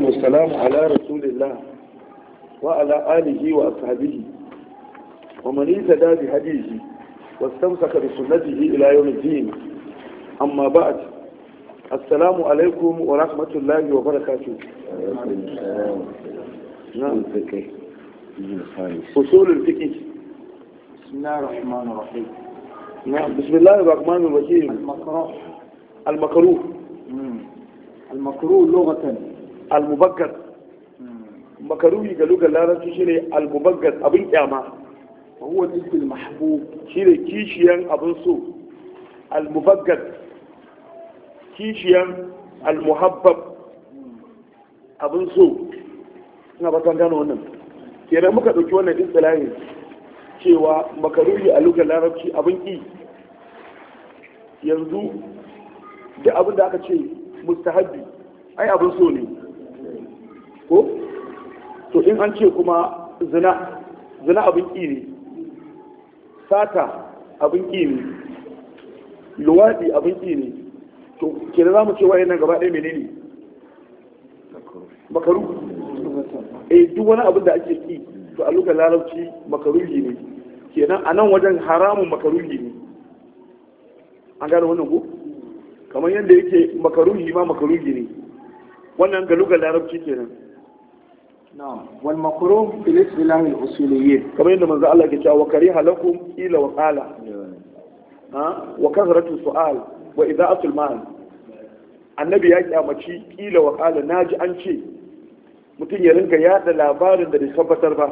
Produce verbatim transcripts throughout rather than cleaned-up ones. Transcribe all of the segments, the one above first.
والسلام على رسول الله وعلى آله وأصحابه ومن اهتدى بهديه واستمسك بسنته إلى يوم الدين. أما بعد، السلام عليكم ورحمة الله وبركاته. نعم. أصول الفقه. بسم الله الرحمن الرحيم. نعم. بسم الله الرحمن الرحيم. المكروه. المكروه. المكروه لغة. المبغض. مكروه قالوا لا رتشيني المبغض أبن كاما. وهو ضد المحبوب. شيني كيشيان أبن سو. المبغض كيشيان المحبب أبن سو. ina ba kan gano wannan kenan muka dauki wannan istilahin cewa makaruhi a lugar larabci abin ki yanzu duk abin da aka ce mustahabbi ai abin so ne ko to in an ce kuma zina zina abin ki ne, sata abin ki ne, luwadi abin ki ne, to kenan zamu ce wayannan gaba ɗaya menene makaruhi. eh duk wani abin da ake ki to a lugar larabci makaruhi ne, kenan a nan wajen haramun makaruhi ne. An gane wannan ko kamar yadda yake makaruhi ma makaruhi ne, wannan ga lugar larabci kenan. na'am wal makruh fil istilah al usuliyyin, kamar yadda manzo Allah ke cewa kariha lakum ila wa qala ha wa kasratu su'al wa ida'atul mal. Annabi ya kyamaci ila wa qala, naji an ce mutum ya rinka yada labarin da bai tabbatar ba,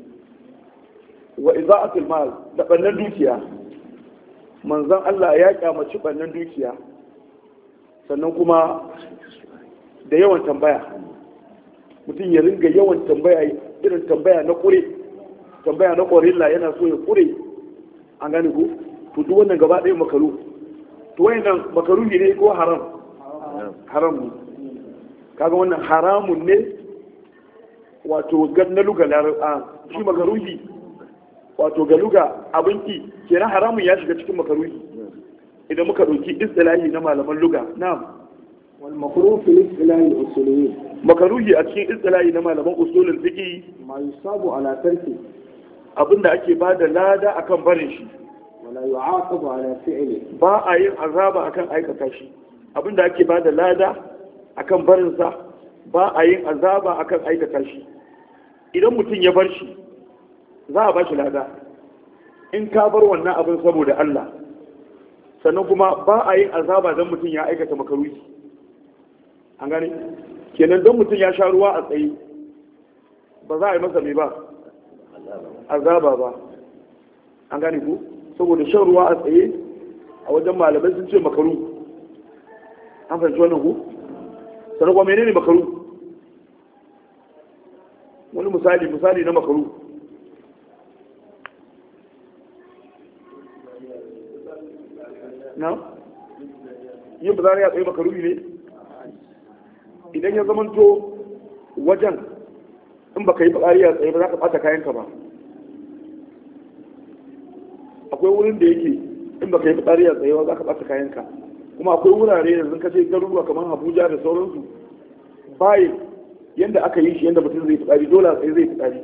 wa iza'atul mal da bannan dukiya. Manzon Allah ya kyamaci bannan dukiya, sannan kuma da yawan tambaya. Mutum ya rinka yawan tambaya, irin tambaya na kure, tambaya na korilla, yana so ya kure. An gane ko to duk wannan gaba ɗaya makaru. To wayannan makaru ne ko haram? Haram ne. Kaga wannan haramun ne, wato gan na luga a shi makaruhi, wato ga luga abinki kenan haramun ya shiga cikin makaruhi idan muka dauki istilahi na malaman luga. Na'am. wal makruh fil istilah al usuliyyin, makaruhi a cikin istilahi na malaman usulul fiqh ma yusabu ala tarki, abinda ake bada lada akan barin shi, wala yu'aqabu ala fi'li, ba a yin azaba akan aikata shi. Abinda ake bada lada akan barin sa, ba a yin azaba akan aikata shi. Idan mutum ya bar shi za a ba shi lada in ka bar wannan abin saboda Allah, sannan kuma ba a yin azaba don mutum ya aikata makaruhi. An gane kenan don mutum ya sha ruwa a tsaye ba za a yi masa mai ba azaba ba. An gane ku saboda shan ruwa a tsaye a wajen malamai sun ce makaru. An fahimci wannan ku sannan kuma menene makaru? Wani misali misali na makaru, na yin bazari ya tsaye makaru ne idan ya zamanto wajen in baka yi bakari ya tsaye ba za ka bata kayanka ba. Akwai wurin da yake in baka yi bakari ya tsaye ba za ka bata kayanka, kuma akwai wurare yanzu ka ce garuruwa kamar Abuja da sauransu bayi yadda aka yi shi yadda mutum zai fitsari dole sai zai fitsari,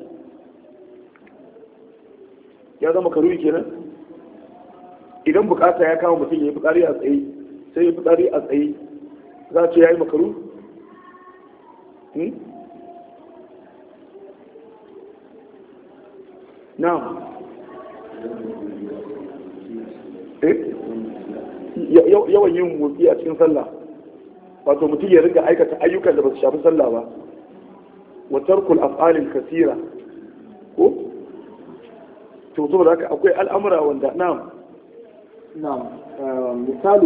ya zama karuri kenan. Idan bukata ya kama mutum ya yi fitsari a tsaye sai ya fitsari a tsaye, za a ce ya yi makaru? na yawan yin motsi a cikin sallah, wato mutum ya riga aikata ayyukan da ba su shafi sallah ba, wa tarkul af'alin kasira ko to saboda haka akwai al'amura wanda na'am na'am misalu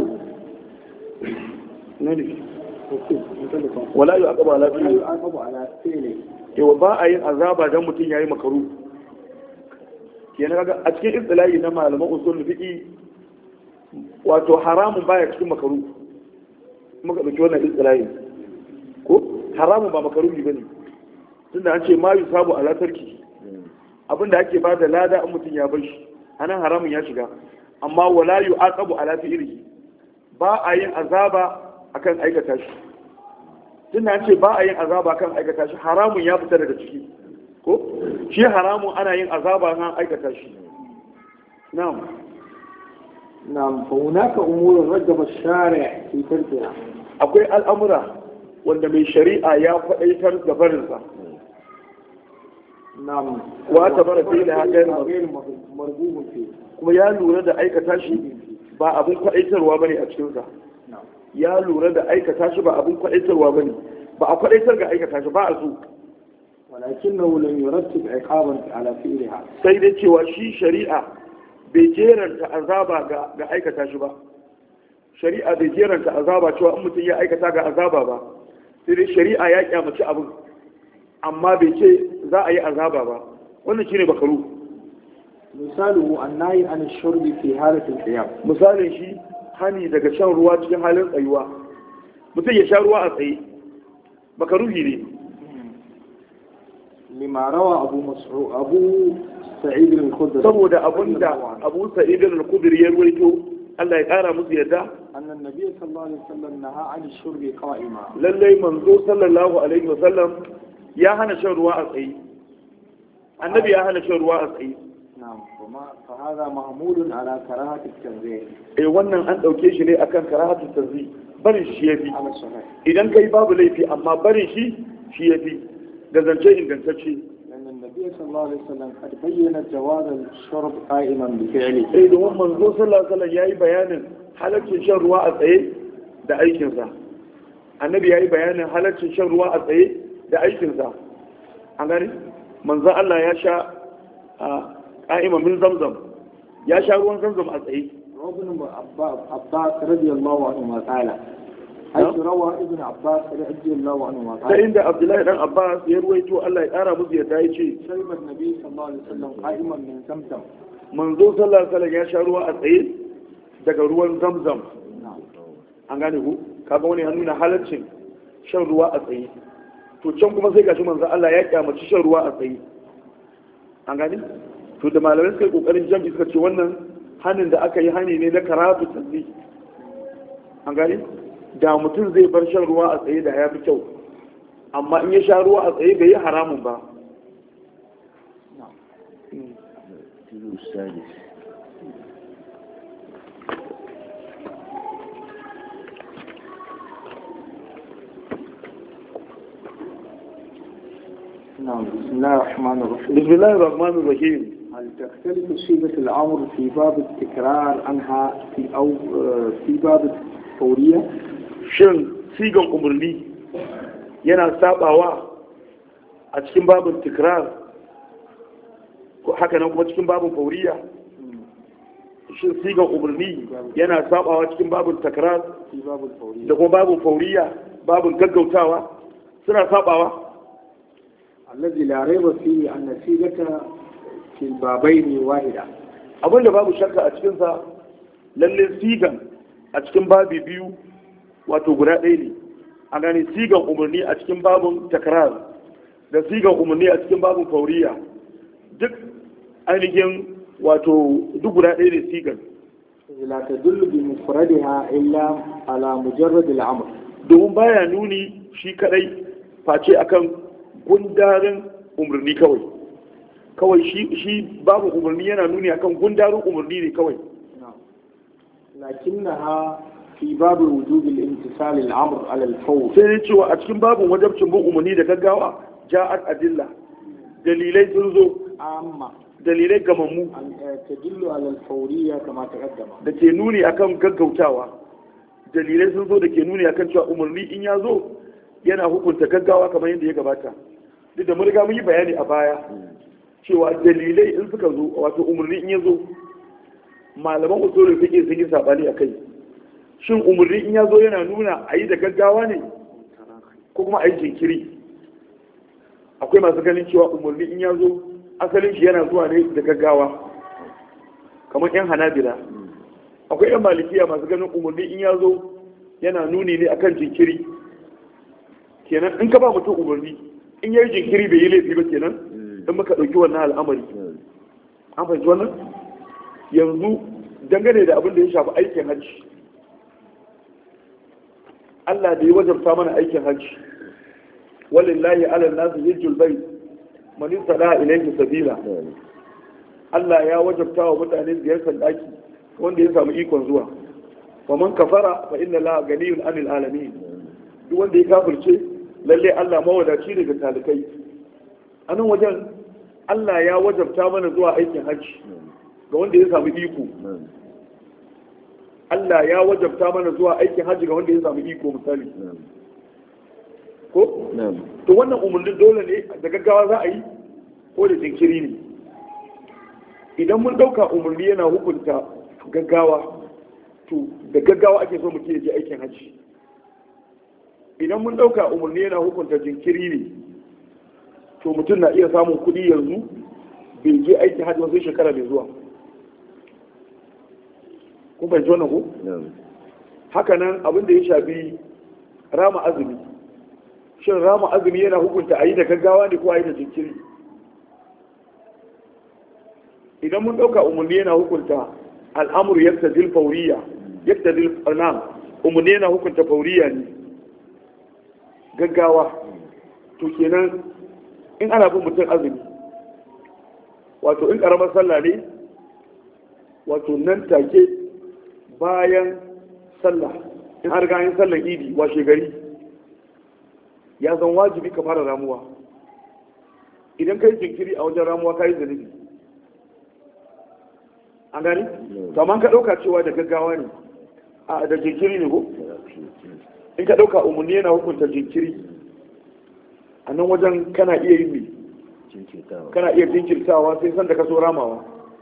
ne wala yu'aqabu ala fi'li, yu'aqabu ala fi'li, yawa ba a yin azaba dan mutum yayi makaru. Kenan kaga a cikin istilahi na malaman usul fiqi wato haramun baya cikin makaru. Muka dauki wannan istilahi ko haramun ba makaruhi bane, tunda an ce ma yusabu ala tarki, abinda ake bada lada in mutum ya bar shi anan haramun ya shiga. Amma wala yu'aqabu ala fi'lihi, ba a yin azaba akan aikata shi. tunda ce ba a yin azaba kan aikata shi, haramun ya fita daga ciki ko shi haramun ana yin azaba kan aikata shi. na'am na'am fa hunaka umurun rajaba ash-shari' fi tarkiha, akwai al'amura wanda mai shari'a ya faɗaitar da barinsa. na'am wa ta bara fi da hadar marghubun fi, kuma ya lura da aikata shi ba abin kwaɗaitarwa bane a cikinsa. ya lura da aikata shi ba abin kwaɗaitarwa bane, ba a kwaɗaitar ga aikata shi ba a so. walakinahu lam yurattib iqaban ala fi'liha, sai dai cewa shi shari'a bai jeranta azaba ga ga aikata shi ba. shari'a bai jeranta azaba cewa in mutum ya aikata ga azaba ba, sai dai shari'a ya kyamaci abin amma bai ce za a yi azaba ba. wannan shine bakaru. misalu annahi an shurbi fi halati al-qiyam, misalin shi hani daga shan ruwa cikin halin tsayuwa. mutum ya sha ruwa a tsaye makaruhi ne. lima rawa abu mas'ud abu sa'id al-khudri, saboda abinda abu sa'id al-khudri ya ruwaito Allah ya kara musu yadda annan nabiy sallallahu alaihi wasallam naha an shurbi qa'ima, lallai manzo sallallahu alaihi wasallam ya hana shan ruwa a tsaye. annabi ya hana shan ruwa a tsaye. na'am kuma fa hada mahmulun ala karahati at-tanzih, eh wannan an dauke shi ne akan karahatu tanzih, barin shi yafi. ala sahih, idan kai babu laifi amma barin shi shi yafi da zance ingantacce. لأن النبي صلى الله عليه وسلم قد بين جواز الشرب قائما بفعله, eh domin manzo sallallahu alaihi wasallam yayi bayanin halaccin shan ruwa a tsaye da aikinsa. annabi yayi bayanin halaccin shan ruwa a tsaye da aikinsa. an gani manzo Allah ya sha qa'ima min zamzam, ya sha ruwan zamzam a tsaye. ابن عباس رضي الله عنهما قال حيث روى ابن عباس رضي الله عنهما قال sai inda Abdullahi dan Abbas ya ruwaito Allah ya kara musu yadda ya ce شرب النبي صلى الله عليه وسلم قائما من زمزم, manzo sallallahu alaihi wasallam ya sha ruwa a tsaye daga ruwan zamzam. an gane ku kaga wani ya nuna halaccin shan ruwa a tsaye. to can kuma sai gashi manzo Allah ya kyamaci shan ruwa a tsaye. an gane to da malamai suka yi kokarin jami'i suka ce wannan hanin da aka yi hani ne na karatu tanzi. an gane da mutum zai bar shan ruwa a tsaye da ya fi kyau, amma in ya sha ruwa a tsaye bai yi haramun ba. نعم بسم الله الرحمن الرحيم. بسم الله الرحمن الرحيم. هل تختلف صيغة الأمر في باب التكرار عنها في أو في باب الفورية؟ shin sigan umarni yana sabawa a cikin babin tikrar haka nan kuma cikin babin fauriya? shin sigan umarni yana sabawa cikin babin takrar في باب الفورية da kuma babin fauriya, babin gaggautawa suna sabawa? الذي لا ريب فيه أن صيغة في البابين واحدة. abinda babu shakka a cikinsa lalle sigan a cikin babi biyu wato guda ɗaya ne. a gane sigan umarni a cikin babin takrar da sigan umarni a cikin babin fauriya duk ainihin wato duk guda ɗaya ne sigan. لا تدل بمفردها إلا على مجرد الأمر. domin baya nuni shi kadai face akan gundarin umarni kawai. kawai shi shi babu umarni yana nuni akan gundarin umarni ne kawai. لكنها في باب وجوب الامتثال الأمر على الفور. sai dai cewa a cikin babin wajabcin bin umarni da gaggawa ja'at adilla, dalilai sun zo عامة dalilai gamammu تدل على الفورية كما تقدم. da ke nuni akan gaggautawa. dalilai sun zo da ke nuni akan cewa umarni in ya zo yana hukunta gaggawa kamar yadda ya gabata. duk da mun riga mun yi bayani a baya cewa dalilai in suka zo wato umarni in ya zo malaman usulul fiqh sun yi sabani akai. shin umarni in ya zo yana nuna a yi da gaggawa ne ko kuma a yi jinkiri? akwai masu ganin cewa umarni in ya zo asalin shi yana zuwa ne da gaggawa kamar yan hanabila. akwai yan malikiya masu ganin umarni in ya zo yana nuni ne akan jinkiri. kenan in ka ba mutum umarni in ya yi jinkiri bai yi laifi ba kenan in muka ɗauki wannan al'amari. an fahimci wannan? yanzu dangane da abin da ya shafi aikin hajji, Allah da ya wajabta mana aikin hajji walillahi ala nasu hijjul bayt man istada ilayhi sabila Allah ya wajabta wa mutane ziyartar daki wanda ya samu ikon zuwa wa man kafara fa inna la ganiyun anil alamin duk wanda ya kafirce lalle Allah mawadaci daga talikai anan wajen Allah ya wajabta mana zuwa aikin hajji ga wanda ya samu iko Allah ya wajabta mana zuwa aikin hajji ga wanda ya samu iko misali ko to wannan umarnin dole ne da gaggawa za a yi ko da jinkiri ne idan mun dauka umarni yana hukunta gaggawa to da gaggawa ake so mutum ya je aikin hajji idan mun dauka umarni yana hukunta jinkiri ne to mutum na iya samun kuɗi yanzu bai je aikin hajji ba sai shekara mai zuwa kun fahimci wannan ko haka nan abin da ya shafi rama azumi shin rama azumi yana hukunta a yi da gaggawa ne ko a yi da jinkiri idan mun ɗauka umarni yana hukunta al'amuru yadda zil fauriya yadda zil farnam umarni yana hukunta fauriya ne gaggawa to kenan in ana bin mutum azumi wato in ƙaramar sallah ne wato nan take bayan sallah in har ganin sallar idi washe gari ya zan wajibi ka fara ramuwa idan kai jinkiri a wajen ramuwa ka yi zunubi an gani? kamar ka ɗauka cewa da gaggawa ne a da jinkiri ne ko? in ka ɗauka umarni yana hukunta jinkiri a nan wajen kana iya yin mai kana iya jinkirtawa sai san da ka so ramawa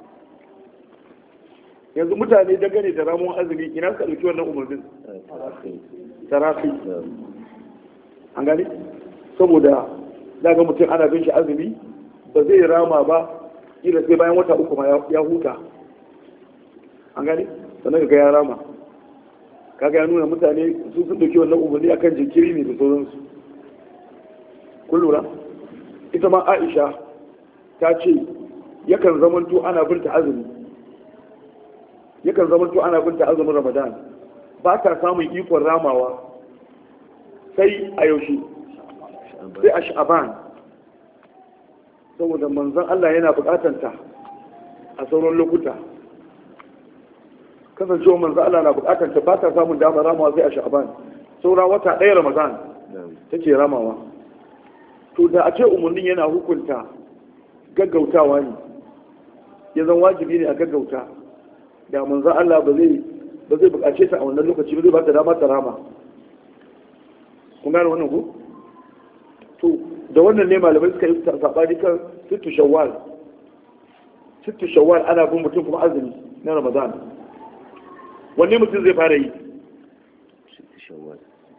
yanzu mutane dangane da ramuwan azumi ina suka ɗauki wannan umarnin tarafi an gani saboda daga mutum ana bin shi azumi ba zai rama ba ila sai bayan wata uku ma ya huta an gani sannan ga ya rama kaga ya nuna mutane su sun ɗauki wannan umarni akan jinkiri ne da sauransu kun lura ita ma Aisha ta ce yakan zamanto ana binta azumi yakan zamanto ana binta azumin Ramadan ba ta samun ikon ramawa sai a yaushe sai a sha'aban saboda manzon Allah yana bukatanta a sauran lokuta kasancewa manzon Allah na bukatanta ba ta samun damar ramawa sai a sha'aban saura wata ɗaya Ramadan take ramawa to da a ce umarnin yana hukunta gaggautawa ne ya zan wajibi ne a gaggauta da manzon Allah ba zai ba zai bukace ta a wannan lokaci ba zai ba ta dama ta rama kun gane wannan ku to da wannan ne malamai suka yi sabani kan sittu shawwal sittu shawwal ana bin mutum kuma azumi na Ramadan wanne mutum zai fara yi sittu shawwal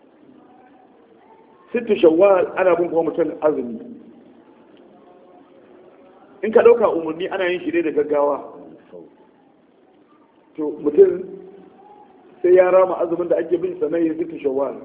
sittu shawwal ana bin kuma mutum azumi in ka dauka umarni ana yin shi ne da gaggawa to mutum sai ya rama azumin da ake bin sannan ya sittu shawwal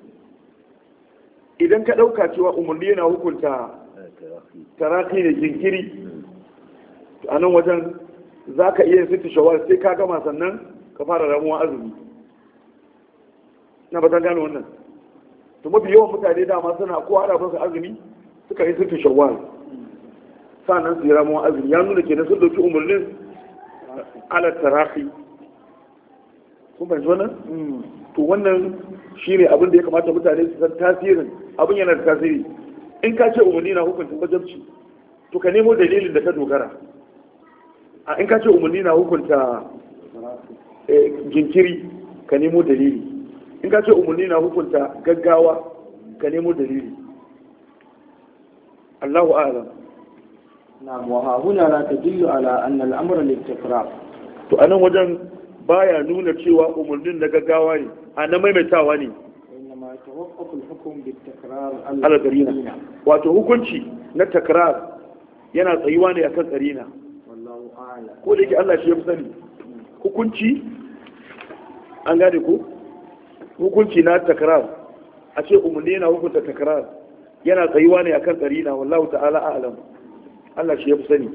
idan ka ɗauka cewa umarni yana hukunta tarafi da jinkiri a nan wajen za ka iya sittu shawar sai ka gama sannan ka fara ramuwa azumi na ba ta gane wannan to mafi yawan mutane dama suna ko ana basu azumi suka yi sittu shawar sannan su yi ramuwa azumi ya nuna kenan sun ɗauki umarnin ala tarafi kun fahimci wannan to wannan shi ne abin da ya kamata mutane su san tasirin abin yana da tasiri in ka ce umarni na hukunta wajabci to ka nemo dalilin da ka dogara a in ka ce umarni na hukunta jinkiri ka nemo dalili in ka ce umarni na hukunta gaggawa ka nemo dalili Allahu a'lam na'am wa huna la tadullu ala anna al-amra lil-tikrar to anan wajen baya nuna cewa umarnin na gaggawa ne a na maimaitawa ne ala karina wato hukunci na takrar yana tsayuwa ne akan karina ko da yake Allah shi ya fi sani hukunci an gane ko hukunci na takrar a ce umarni yana hukunta takrar yana tsayuwa ne akan karina wallahu ta'ala a'lam Allah shi ya fi sani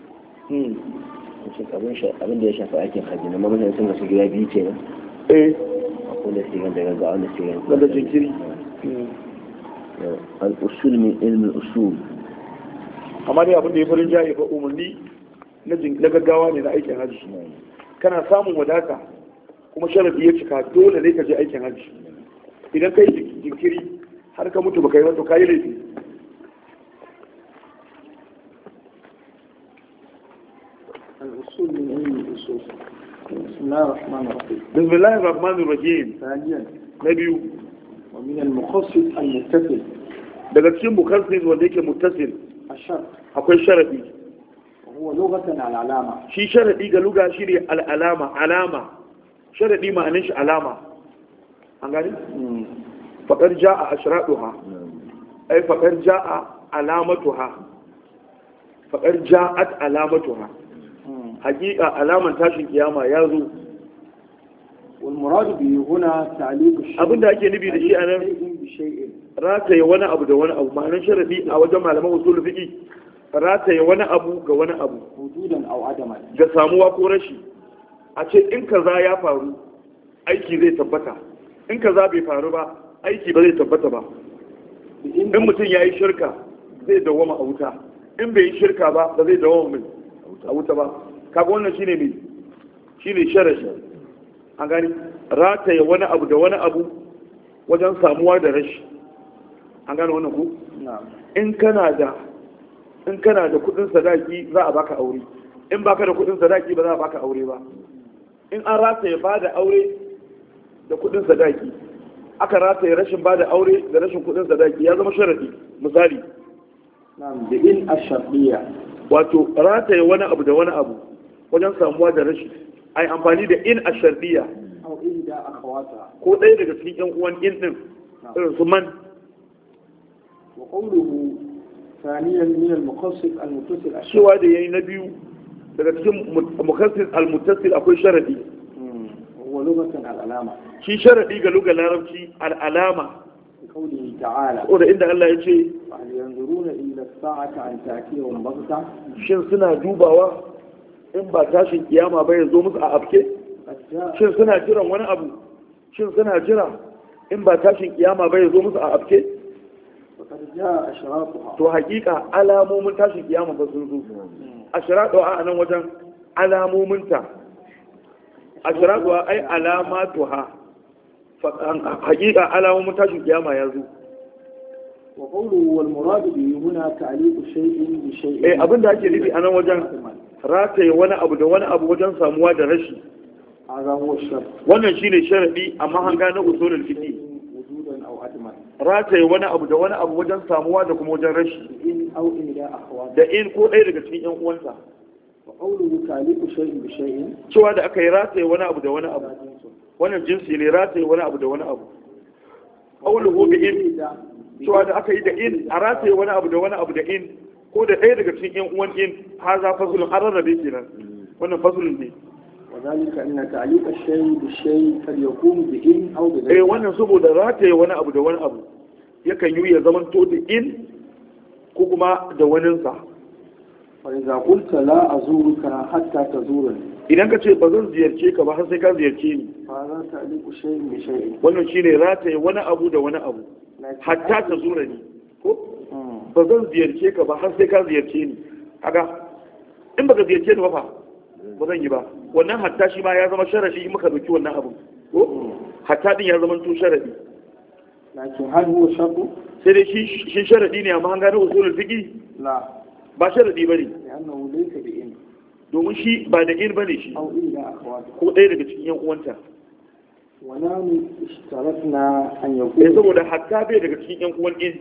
abin da ya shafi aikin hajji na mamakin sun gasu gida biyu ce nan eh akwai da sigan da gaggawa wanda sigan da jinkiri الأصول من علم الأصول. amma dai abin da ya farin jaye ba umarni na gaggawa ne na aikin hajji. Kana samun wadata kuma sharadi ya cika dole ne ka je aikin hajji. Idan kai jinkiri har ka mutu baka yi wato kayi laifi. الأصول من علم الأصول. بسم الله الرحمن الرحيم. بسم الله الرحمن الرحيم. ثانيا نبي ومن المخصص المتصل. daga cikin mukassis wanda yake muttasil الشرط. akwai sharadi. وهو لغة العلامة. shi sharadi ga luga shi ne al'alama alama sharadi ma'anin shi alama an gani faƙar ja'a ashraduha ai faƙar ja'a alamatuha faƙar ja'at alamatuha hakika alaman tashin kiyama ya zo. والمراد به هنا تعليق الشيء abinda ake nufi da shi a nan بشيء rataye wani abu da wani abu ma'anar sharadi a wajen malaman usul fiqi rataye wani abu ga wani abu وجودا أو عدما. ga samuwa ko rashi a ce in kaza ya faru aiki zai tabbata in kaza bai faru ba aiki ba zai tabbata ba. in mutum ya yi shirka zai dawama a wuta in bai yi shirka ba ba zai dawama a wuta ba. kaga wannan shine mai shine sharashi an gani rataye wani abu da wani abu wajen samuwa da rashi an gane wannan ku in kana da in kana da kudin sadaki za a baka aure in baka da kudin sadaki ba za a baka aure ba. in an rataye ba da aure da kudin sadaki aka rataye rashin ba da aure da rashin kudin sadaki ya zama sharadi. misali نعم بإن الشرطية. wato rataye wani abu da wani abu wajen samuwa da rashi ai amfani da in ashardiya أو إحدى أخواتها. ko ɗaya daga cikin yan uwan in din irin su man. وقوله ثانيا من المخصص المتصل الشرط. cewa da yayi na biyu daga cikin mukassis al-muttasil akwai sharadi. وهو لغة العلامة. shi sharadi ga lugar larabci al-alama بقوله تعالى. ko da inda Allah ya ce هل ينظرون إلى الساعة أن تأتيهم بغتة. shin suna dubawa in ba tashin kiyama ba ya zo musu a afke قد جاء. shin suna jiran wani abu shin suna jira in ba tashin kiyama ba ya zo musu a afke وقد جاء أشراطها. to hakika alamomin tashin kiyama ba sun zo. ashratu a nan wajen alamominta ashratu ai alamatuha fa hakika alamomin tashin kiyama ya zo. وقوله والمراد به هنا تعليق شيء بشيء. eh abinda ake nufi a nan wajen rataye wani abu da wani abu wajen samuwa da rashi. هذا هو الشرط. wannan shine sharadi amma hanga na usulul fiqh وجودا أو عدما. rataye wani abu da wani abu wajen samuwa da kuma wajen rashi إن أو إحدى أخواتها. da in ko ɗaya daga cikin yan uwansa. وقوله تعليق شيء بشيء. cewa da aka yi rataye wani abu da wani abu wannan jinsi ne rataye wani abu da wani abu. qawluhu bi in cewa da aka yi da in a rataye wani abu da wani abu da in ko da ɗaya daga cikin yan uwan in haza fasulun an rarrabe kenan wannan fasulun ne. وذلك أن تعليق الشيء بالشيء قد يكون بإن أو eh بغير. wannan saboda rataye wani abu da wani abu yakan yi ya zama to da in ko kuma da waninsa. فإذا قلت لا أزورك حتى تزورني. idan ka ce ba zan ziyarce ka ba har sai ka ziyarce ni فهذا تعليق شيء بشيء. wannan shine rataye wani abu da wani abu hatta ta zura ni ko ba zan ziyarce ka ba har sai ka ziyarce ni. kaga in baka ziyarce ni ba fa ba zan yi ba. wannan hatta shi ma ya zama sharadi in muka dauki wannan abu ko hatta din ya zama to sharadi. لكن هل هو شرط؟ sai dai shi shi sharadi ne amma an gano usulul fiqi لا. ba sharadi bane لأنه ليس بإن domin shi ba da in bane shi أو إلا أخواتها. ko ɗaya daga cikin yan uwanta. ونحن اشترطنا أن eh يكون. saboda hatta bai daga cikin yan uwan in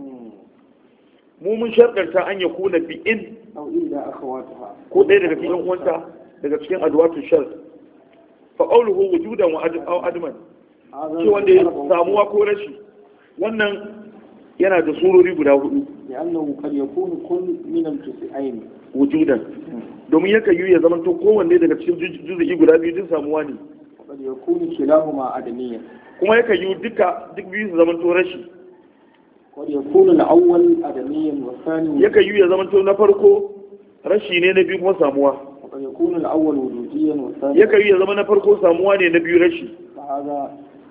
mu mun sharɗanta an ya kuna bi in أو إلا أخواتها. ko ɗaya daga cikin uwanta daga cikin adwatu shar fa qawluhu wujudan wa aw adman shi wanda ya samuwa ko rashi wannan yana da surori guda hudu. لأنه قد يكون كل من الجزئين wujudan domin yakan yi ya zama to kowanne daga cikin juzu'i guda biyu din samuwa ne. وقد يكون كلاهما عدميا. kuma yakan yi duka duk biyu su zama to rashi. قد يكون الأول عدميا والثاني. yakan yi ya zama to na farko rashi ne na biyu kuma samuwa. وقد يكون الأول وجوديا والثاني. yakan yi ya zama na farko samuwa ne na biyu rashi. فهذا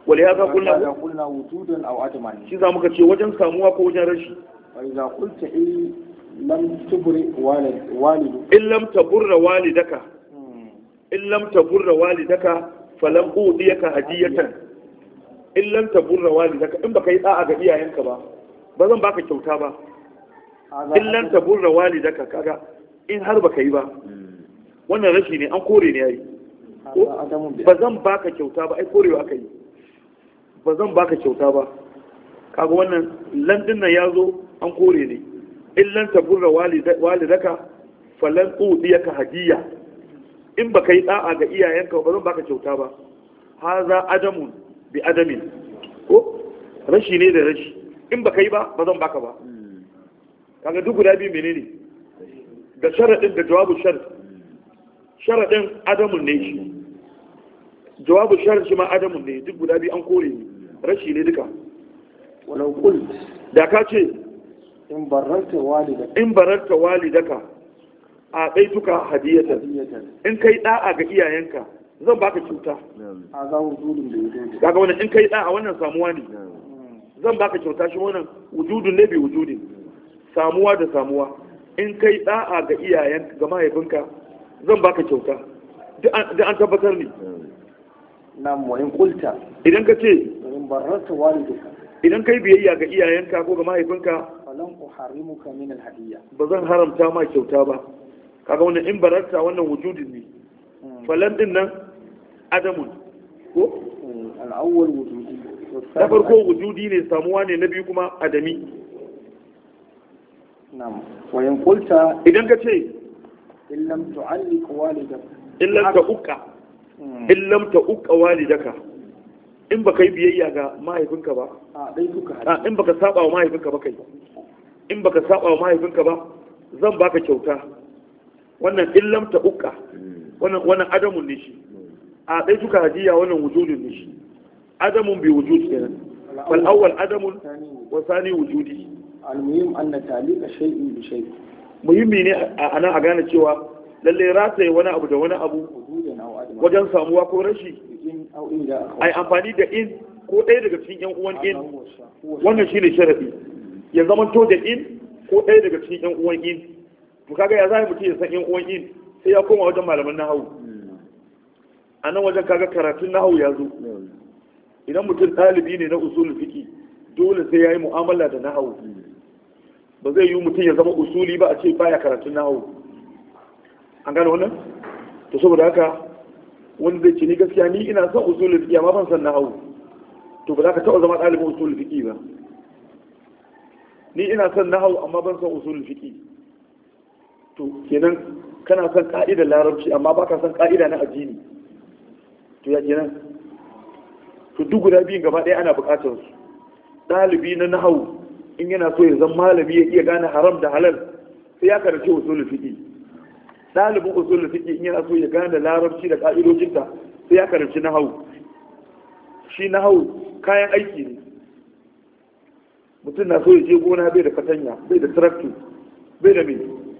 wale ya za قلنا kulla قلنا وجودا أو عدما shi za muka ce wajen samuwa ko wajen rashi وإذا قلت إن لم تبرئ والد والد in lam taburra walidaka in lam taburra walidaka falam udiyaka hadiyatan in lam taburra walidaka in baka yi da'a ga iyayenka ba ba zan baka kyauta ba in lam taburra walidaka kaga in har baka yi ba wannan rashi ne an kore ne yayi ba zan baka kyauta ba ai korewa aka yi ba zan baka kyauta ba kaga wannan landin nan ya zo an kore ne illan taburra walidaka falan udiyaka hadiya in baka yi da'a ga iyayenka ba zan baka kyauta ba haza adamun bi adamin ko rashi ne da rashi in baka yi ba ba zan baka ba kaga duk guda biyu menene da sharadin da jawabu shart sharadin adamun ne shi jawabu shart shi ma adamun ne duk guda biyu an kore ne rashi ne duka ولو قلت da ka ce إن بررت والدك in bararta walidaka a ɗaituka hadiyatan هدية in kai da'a ga iyayenka zan baka kyauta هذا وجود بوجود kaga wannan in kai da'a wannan samuwa ne zan baka kyauta shi wannan wujudun ne bi wujudin samuwa da samuwa in kai da'a ga iyayenka ga mahaifinka zan baka kyauta duk an tabbatar ne نعم وإن قلت idan ka ce إن بررت والدك idan kai biyayya ga iyayenka ko ga mahaifinka فلن أحرمك من الهدية ba zan haramta ma kyauta ba kaga wannan in bararta wannan wujudin ne falan din nan adamun ko الأول وجودي na farko wujudi ne samuwa ne na biyu kuma adami نعم وإن قلت idan ka ce إن لم تعلق والدك illam ta uka illam ta uka walidaka in baka yi biyayya ga mahaifinka ba أعطيتك a هدية in baka saba wa mahaifinka ba kai in baka saba wa mahaifinka ba zan baka kyauta wannan illam ta uka wannan wannan adamun ne shi a dai suka hadiya wannan wujudun ne shi adamun bi wujud kenan fal awwal adamun wa sani wujudi المهم أن تعليق شيء بشيء muhimmi ne a ana a gane cewa lalle rataye wani abu da wani abu وجودا أو عدما wajen samuwa ko rashi إن أو إن جاء ai amfani da in ko ɗaya daga cikin yan uwan in هذا هو الشرط. هو wannan shine sharadi ya zama to da in ko ɗaya daga cikin yan uwan in to kaga ya zai mutum ya san yan uwan in sai ya koma wajen malaman nahawu a nan wajen kaga karatun nahawu ya zo idan mutum ɗalibi ne na usulul fiqi dole sai yayi mu'amala da nahawu ba zai yi mutum ya zama usuli ba a ce baya karatun nahawu an gane wannan to saboda haka wani zai ce ni gaskiya ni ina son usulul fiqi amma ban san nahawu to ba za ka taɓa zama ɗalibin usulul fiqi ba ni ina son nahawu amma ban son usulul fiqi to kenan kana son ka'idar larabci amma baka son ka'ida na addini to ya kenan to duk guda biyun gaba ɗaya ana buƙatar su ɗalibi na nahawu in yana so ya zama malami ya iya gane haram da halal sai ya karanci usulul fiqi ɗalibin usulul fiqi in yana so ya gane larabci da ka'idojinta sai ya karanci nahawu shi nahawu kayan aiki ne mutum na so ya je gona bai da fatanya bai da tractor bai da mai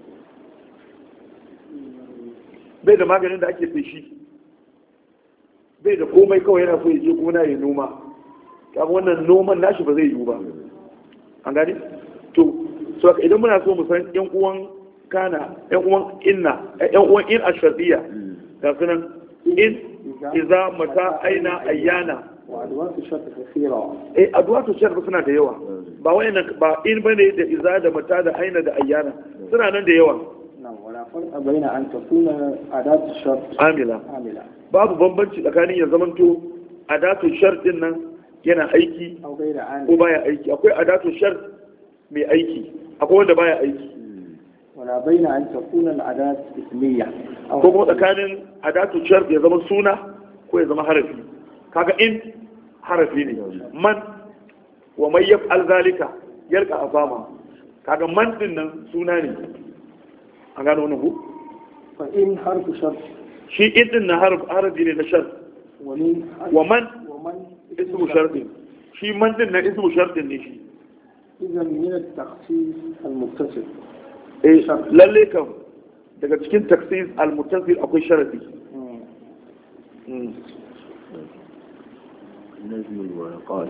bai da maganin da ake feshi bai da komai kawai yana so ya je gona ya noma kaga wannan noman nashi ba zai yiwu ba an gani to so idan muna so mu san yan uwan kana yan uwan inna yan uwan in ashadiya ga sunan in iza mata aina ayyana وأدوات الشرط كثيرة eh adwatu shar suna da yawa ba wayannan ba in bane da iza da mata da aina da ayyana suna nan da yawa نعم ولا فرق بين أن تكون أداة الشرط amila عاملة babu bambanci tsakanin ya zamanto adatu shar din nan yana aiki أو غير ko عاملة baya aiki akwai adatu shar mai aiki akwai wanda baya aiki ولا بين أن تكون الأداة اسمية أو ko kuma tsakanin adatu shar ya zama suna ko ya zama harafi kaga in harafi ne man wa may yaf'al zalika yalqa afama kaga man din nan suna ne an gano wannan ku فإن حرف شرط shi in din na harf harafi ne na shar ومن wa man ومن ismu shartin shi man din na ismu shartin ne shi إذا من التخصيص المتصل eh lalle kam daga cikin taksis al-muttasil akwai sharadi نزل الورقات.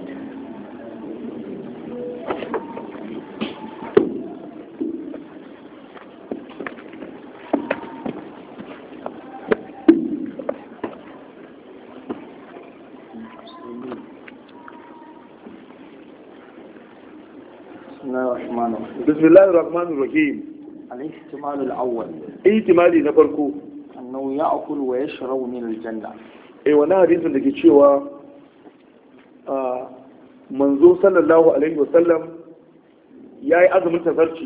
بسم الله الرحمن الرحيم. الاحتمال الأول احتمالي na farko أنه يأكل ويشرب من الجنة. eh wannan hadisin da ke cewa a manzo sallallahu alaihi wasallam yayi azumin tazarci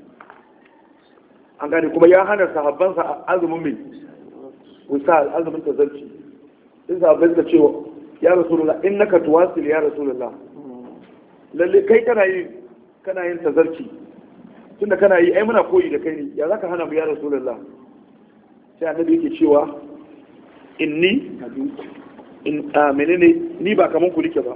an gane kuma ya hana sahabbansa azumin mai wisal azumin tazarci sai sahabbai suka cewa ya rasulullah innaka tuwasil ya rasulullah lalle kai kana yin kana yin tazarci tunda kana yi ai muna koyi da kai ne ya zaka hana mu ya rasulullah sai annabi yake cewa inni in a menene ni ba kaman ku nike ba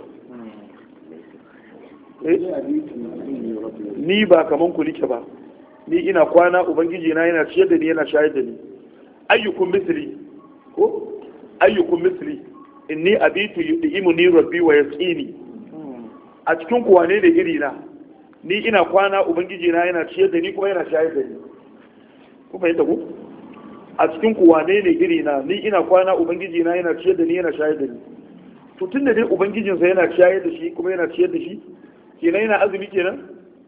ni ba kaman ku nike ba ni ina kwana ubangiji na yana ciyar da ni yana shayar da ni ayyukum misli ko ayyukum misli inni abitu yudimuni rabbi wa yasqini a cikin ku wane ne iri na ni ina kwana ubangiji na yana ciyar da ni kuma yana shayar da ni ku fahimta ku a cikin ku wane ne iri na ni ina kwana ubangiji na yana ciyar da ni yana shayar da ni to tunda dai ubangijin sa yana shayar da shi kuma yana ciyar da shi kenan yana azumi kenan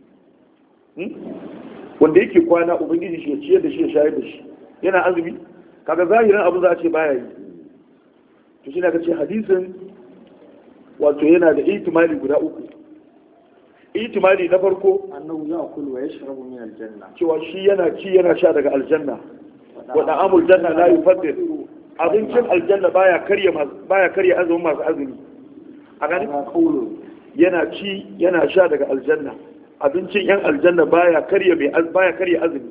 wanda yake kwana ubangiji shi ya ciyar da shi ya shayar da shi yana azumi kaga zahirin abin za a ce baya yi to shi ne ka ce hadisin wato yana da ihtimali guda uku ihtimali na farko annahu ya'kulu wa yashrabu min aljanna cewa shi yana ci yana sha daga aljanna wa da'amul janna la yufaddir abincin aljanna baya karya baya karya azumin masu azumi a gani yana ci yana sha daga aljanna abincin yan aljanna baya karya mai baya karya azumi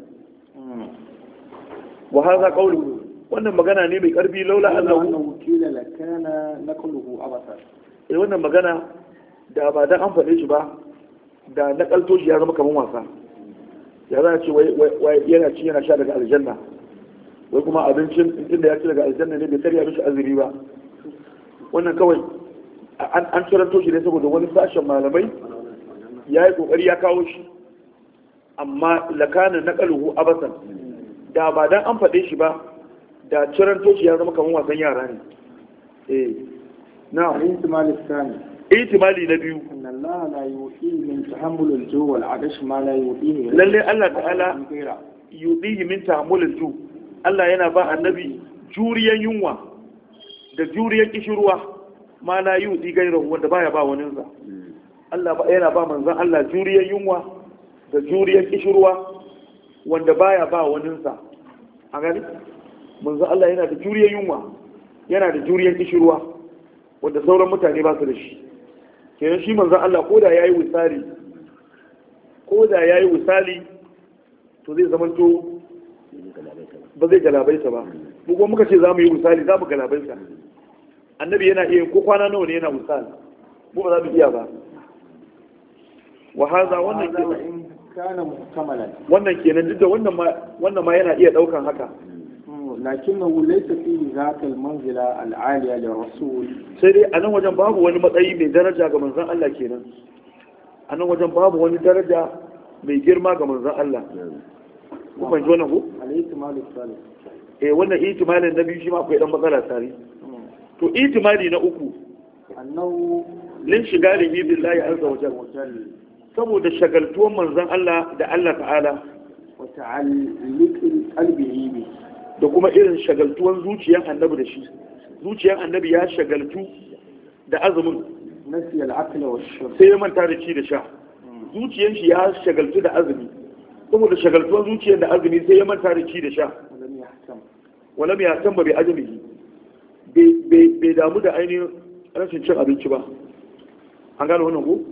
wa hadha qawlu wannan magana ne mai karfi laula annahu kila lakana naqluhu abasa eh wannan magana da ba dan an faɗe shi ba da nakalto shi ya zama kaman wasa ya za a ce wai yana ci yana sha daga aljanna wai kuma abincin inda ya ci daga aljanna ne bai karya mishi azumi ba wannan kawai an ciranto shi ne saboda wani sashen malamai ya yi kokari ya kawo shi amma lakanin naqaluhu abasan da ba dan an faɗe shi ba da ciranto shi ya zama kaman wasan yara ne eh na ihtimal thani ihtimali na biyu inna Allah la yu'ti min tahammul al-ju' wal 'adash ma la yu'tihi lalle Allah ta'ala yu'tihi min tahammul al-ju' Allah yana ba annabi juriyan yunwa da juriyan kishirwa ma la yu'ti gairahu wanda baya ba wani sa Allah ba yana ba manzon Allah juriyan yunwa da juriyan kishirwa wanda baya ba wani sa a gani manzon Allah yana da juriyan yunwa yana da juriyan kishirwa wanda sauran mutane ba su da shi kenan shi manzon Allah koda yayi wisali koda yayi wisali to zai zamanto ba zai galabaita ba mu kuma muka ce za mu yi wisali za mu galabaita annabi yana iya ko kwana nawa ne yana wisali mu ba za mu iya ba wa haza wannan kenan kana muhtamalan wannan kenan duk da wannan ma wannan ma yana iya daukan haka lakinnahu laysa fihi zaka al-manzila al-aliya li rasul sai dai anan wajen babu wani matsayi mai daraja ga manzon Allah kenan anan wajen babu wani daraja mai girma ga manzon Allah ku fahimci wannan ku al-ihtimal al-thalith eh wannan ihtimalin na biyu shi ma akwai dan matsala tare to ihtimali na uku annahu lin shigalihi billahi azza wa jalla saboda shagaltuwan manzon Allah da Allah ta'ala wa ta'alluq qalbihi bi da kuma irin shagaltuwan zuciyar annabi da shi zuciyar annabi ya shagaltu da azumin nasiya al-akl wa shurb sai ya manta da ci da sha zuciyar shi ya shagaltu da azumi saboda shagaltuwan zuciyar da azumi sai ya manta da ci da sha walam ya tamba bai azumi bai damu da ainihin rashin cin abinci ba an gano wannan ko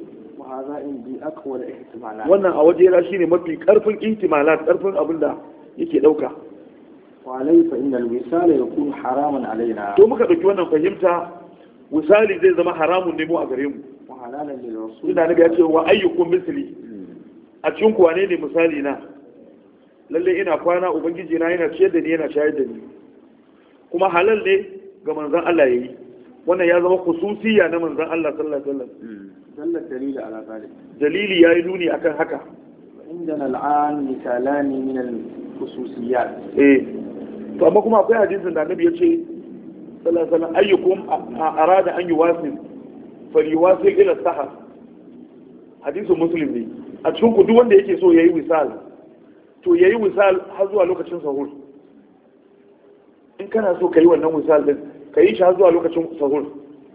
wannan a waje na shine mafi karfin ihtimalat karfin abin da yake dauka walai fa innal wisala yakun haraman alaina to muka dauki wannan fahimta wisali zai zama haramun ne mu a gare mu wa halalan lil rasul inda nabi ya ce wa ayyukum misli a cikin ku wane ne misali na lalle ina kwana ubangiji na yana ciyar da ni yana shayar da ni kuma halal ne ga manzon Allah yayi wannan ya zama khususiyya na manzon Allah sallallahu alaihi wasallam dalla dalil ala zalik dalili yayi nuni akan haka indana al'an misalan min al-khususiyat eh to amma kuma akwai hadisin da Annabi ya ce sallallahu alaihi wasallam ayyukum arada an yuwasil falyuwasil ila sahar hadisin muslim ne a cikin ku duk wanda yake so yayi wisal to yayi wisal har zuwa lokacin sahur in kana so kai wannan wisal din kai shi har zuwa lokacin sahur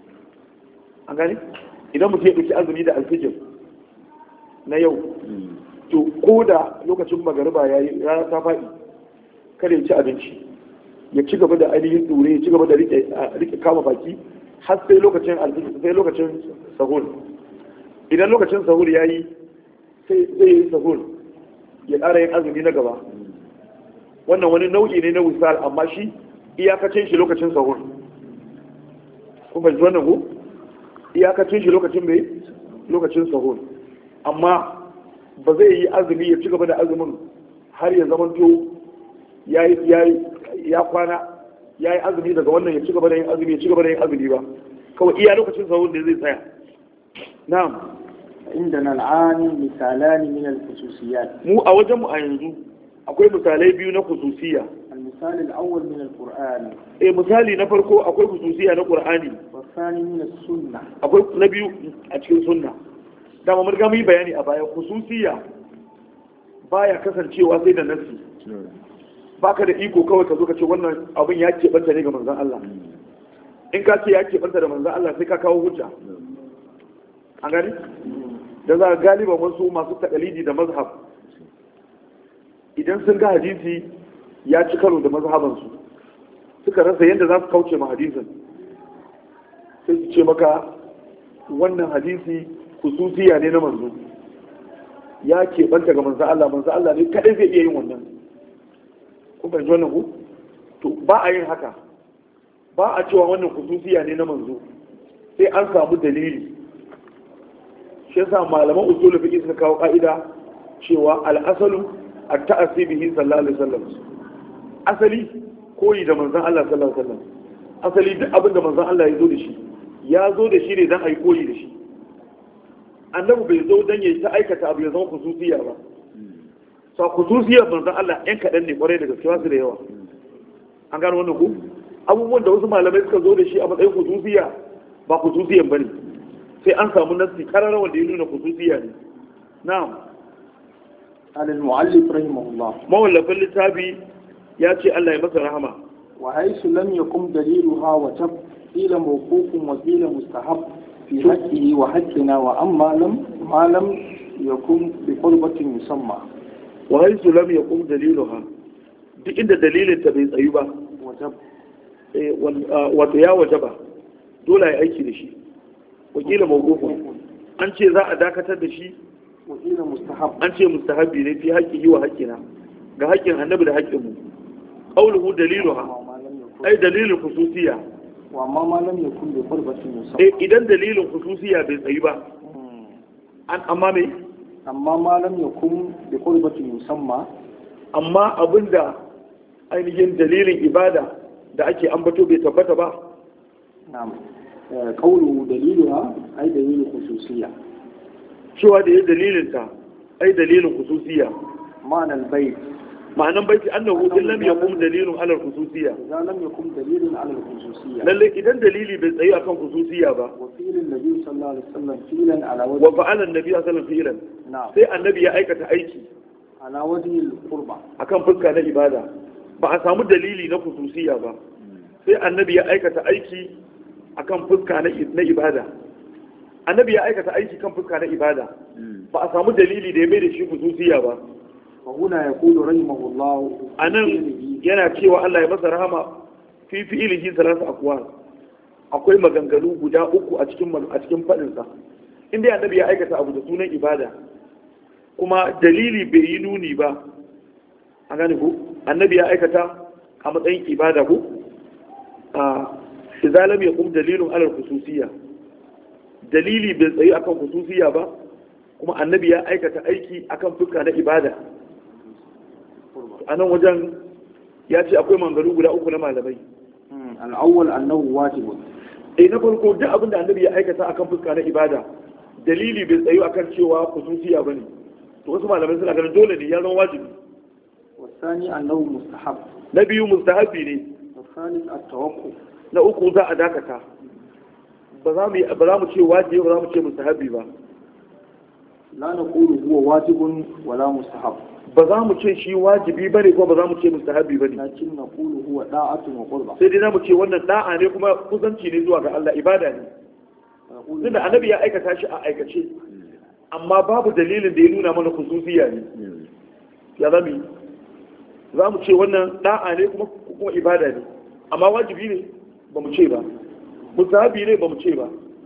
an gani idan mutum ya dauki azumi da alfijir na yau to ko da lokacin magariba yayi rana ta faɗi kada ya ci abinci ya ci gaba da ainihin dure ya ci gaba da rike kama baki har sai lokacin alfijir sai lokacin sahur idan lokacin sahur yayi sai zai yi sahur ya ƙara yin azumi na gaba wannan wani nau'i ne na wisal amma shi iyakacin shi lokacin sahur kun fahimci wannan ko iyakacin shi lokacin mai lokacin sahur amma ba zai yi azumi ya ci gaba da azumin har ya zamanto ya ya kwana ya yi azumi daga wannan ya ci gaba da yin azumi ya ci gaba da yin azumi ba kawai iya lokacin sahur da zai tsaya na'am عندنا الآن مثالان من الخصوصيات مو أوجه مو أينزو أقول مثالي بيو نخصوصية المثال الأول من القرآن إيه مثالي نفرقو أقول خصوصية نقرآني والثاني من السنة أقول نبيو أتكلم سنة دام مرقامي بياني أبايا خصوصية بايا كسر شيء واسيد النفسي baka da iko kawai ka zo ka ce wannan abin ya ke banta ne ga manzon Allah in ka ce ya ke banta da manzon Allah sai ka kawo hujja an gani da za a galiba wasu masu takalidi da mazhab idan sun ga hadisi ya ci karo da mazhabansu suka rasa yadda za su kauce ma hadisin sai su ce maka wannan hadisi kususiya ne na manzo ya keɓanta ga manzo Allah manzo Allah ne kaɗai zai iya yin wannan kun fahimci wannan ku to ba a yin haka ba a cewa wannan kususiya ne na manzo sai an samu dalili shi yasa malaman usul fiqh suka kawo ka'ida cewa al-asalu at-ta'assi bihi sallallahu alaihi wasallam asali koyi da manzon Allah sallallahu alaihi wasallam asali duk abin da manzon Allah ya zo da shi ya zo da shi ne dan ai koyi da shi annabi bai zo dan yayi ta aikata abu ya zama khususiya ba sa khususiyar manzon Allah ɗan kaɗan ne kwarai da gaske wasu da yawa an gano wannan ku abubuwan da wasu malamai suka zo da shi a matsayin khususiya ba khususiyan bane sai an samu nassi karara wanda ya nuna khususiyya ne na'am al-mu'allif rahimahullah mawallafin littafi ya ce Allah ya masa rahama wa haythu lam yakum daliluha wa tab ila mawqufun wa ila mustahab fi haqqihi wa haqqina wa amma lam ma lam yakum bi qurbatin musamma wa haythu lam yakum daliluha duk inda dalilin ta bai tsayu ba wajab eh wato ya wajaba dole ai aiki da shi wakila mawqufun an ce za a dakatar da shi wakila mustahab an ce mustahabi ne fi haƙƙi wa haƙƙina ga haƙƙin annabi da haƙƙin mu qawluhu daliluha ai dalilin khususiyya wa amma ma lam yakun bi qurbatin musamma eh idan dalilin khususiyya bai tsayi ba an amma me amma ma lam yakun bi qurbatin musamma amma abinda ainihin dalilin ibada da ake ambato bai tabbata ba na'am قوله دليلها أي دليل خصوصية شو هذا دليل انت أي دليل خصوصية معنى البيت معنى البيت أنه إن لم يقوم دليل على الخصوصية إذا لم يقوم دليل على الخصوصية لأن إذا دليلي بزي أكون خصوصية با وفعل النبي صلى الله عليه وسلم فعلا على وجه وفعل النبي صلى الله عليه وسلم فعلا نعم سي النبي أيكة أيكي على وجه القربة أكون فكا لإبادة فأسامو دليلي نخصوصية با سي النبي أيكة أيكي akan fuska na ibada annabi ya aikata aiki kan fuska na ibada ba a samu dalili da ya mai da shi khususiya ba fa huna yaqulu rahimahullah anan yana cewa Allah ya masa rahama fi fi'ilihi salatu aqwal akwai maganganu guda uku a cikin a cikin fadin sa inda annabi ya aikata abu da sunan ibada kuma dalili bai yi nuni ba an gane ko annabi ya aikata a matsayin ibada ko a idza lam yaqum dalilun ala al-khususiyya dalili bai tsayi akan khususiyya ba kuma annabi ya aikata aiki akan fuska na ibada anan wajen ya ce akwai mangaru guda uku na malamai al-awwal annahu wajibun eh na farko duk abin da annabi ya aikata akan fuska na ibada dalili bai tsayo akan cewa khususiya bane to wasu malamai suna ganin dole ne ya zama wajibi والثاني أنه مستحب na biyu mustahabi ne والثالث التوقف na uku za a dakata ba za mu ba za mu ce wajibi ba za mu ce mustahabi ba لا نقول هو واجب ولا مستحب ba za mu ce shi wajibi bane ko ba za mu ce mustahabi bane لكن نقول هو طاعة وقربة sai dai za mu ce wannan da'a ne kuma kusanci ne zuwa ga Allah ibada ne tunda annabi ya aikata shi a aikace amma babu dalilin da ya nuna mana khususiyya ne ya zami za mu ce wannan da'a ne kuma kuma ibada ne amma wajibi ne ba mu ce ba mustahabi ne ba mu ce ba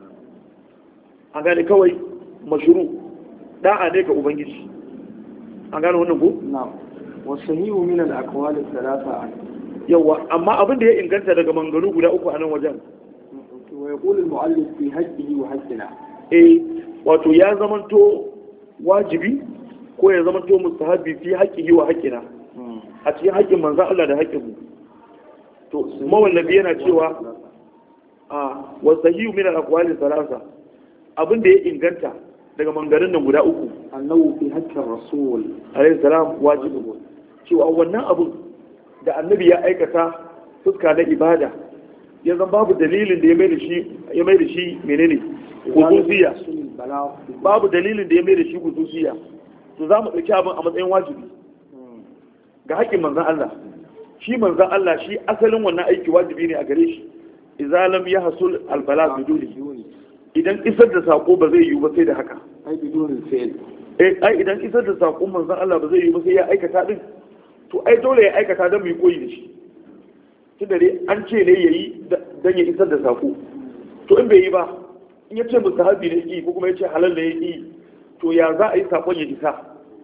an gane kawai mashru da'a ne ga ubangiji an gane wannan ko نعم والصحيح من الأقوال الثلاثة عنه yawa amma abin da ya inganta daga manganu guda uku a nan wajen ويقول المؤلف في حقه وحقنا eh wato ya zamanto wajibi ko ya zamanto mustahabi fi haqqihi wa haqqina a cikin haƙƙin manzon Allah da haƙƙin mu to mawallabi yana cewa a wasahihu min al-aqwali thalatha abin da ya inganta daga mangarin nan guda uku أنه في حق الرسول alayhi salam wajibi cewa wannan abun da annabi ya aikata fuska na ibada ya zan babu dalilin da ya mai da shi ya mai da shi menene khususiyya babu dalilin da ya mai da shi khususiyya to za mu ɗauki abin a matsayin wajibi ga haƙƙin manzan Allah shi manzan Allah shi asalin wannan aiki wajibi ne a gare shi idza lam yahsul albala biduni idan isar da sako ba zai yiwu ba sai da haka أي بدون الفعل eh ai idan isar da sakon manzan Allah ba zai yiwu ba sai ya aikata din to ai dole ya aikata don mu yi koyi da shi tunda dai an ce ne yayi dan ya isar da sako to in bai yi ba in ya ce mustahabi ne yi ko kuma ya ce halal ne yi to ya za a yi sakon ya isa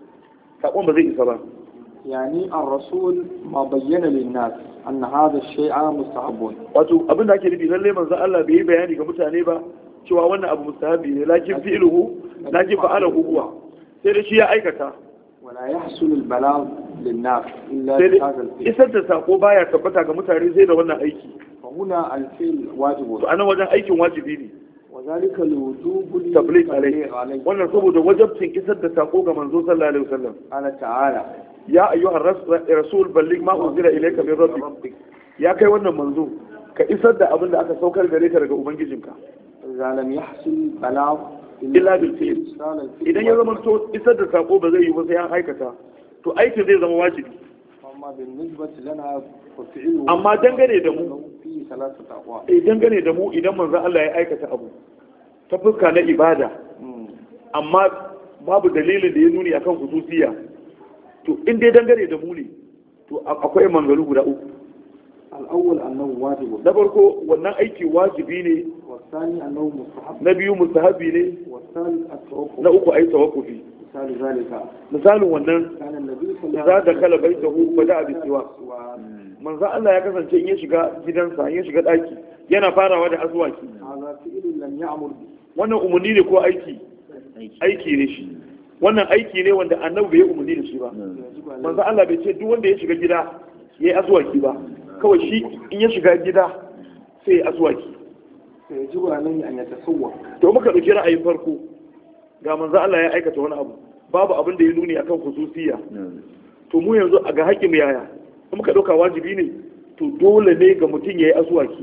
sakon ba zai isa ba يعني الرسول ما بين للناس أن هذا الشيء مستحب wato abin da ake nufi lalle manzo Allah bai yi bayani ga mutane ba cewa wannan abu mustahabi ne lakin fi'luhu lakin fa'alahu huwa sai da shi ya aikata ولا يحصل البلاغ للناس إلا sai بهذا da الفعل isar da sako baya tabbata ga mutane sai da wannan aiki فهنا الفعل واجب to anan wajen aikin wajibi ne وذلك الوجوب tabligh alai wannan saboda wajibcin isar da sako ga manzo sallallahu alaihi wasallam قال تعالى ya ayyuhar rasul balligh ma unzila ilayka min rabbik ya kai wannan manzo ka isar da abin da aka saukar gare ka daga ubangijinka إذا لم يحصل بلاغ illa bil fi'l idan ya zama to isar da sako ba zai yi ba sai an aikata to aikin zai zama wajibi أما بالنسبة لنا ففعله amma dangane da mu فيه ثلاثة أقوال eh dangane da mu idan manzo Allah ya aikata abu ta fuska na ibada amma babu dalilin da ya nuni akan khususiyya to in dai dangane da mu ne to akwai mangalu guda uku الأول أنه واجب na farko wannan aiki wajibi ne والثاني أنه مستحب na biyu mustahabi ne والثالث التوقف na uku ayi tawakkufi مثال ذلك misalin wannan كان النبي صلى الله za عليه da kala baitahu fa da bisiwa وسلم manzo Allah ya kasance in ya shiga gidansa in ya shiga daki yana farawa da azwaki هذا فعل لم يأمر به wannan umarni ne ko aiki aiki ne shi wannan aiki ne wanda annabi bai umarni da shi ba manzo Allah bai ce duk wanda ya shiga gida yayi azwaki ba kawai shi in ya shiga gida sai ya azwaki فيجب عليه أن يتسوق to muka dauki ra'ayin farko ga manzo Allah ya aikata wani abu babu abin da ya nuni akan khususiyya to mu yanzu a ga haƙƙin yaya in muka dauka wajibi ne to dole ne ga mutum yayi azwaki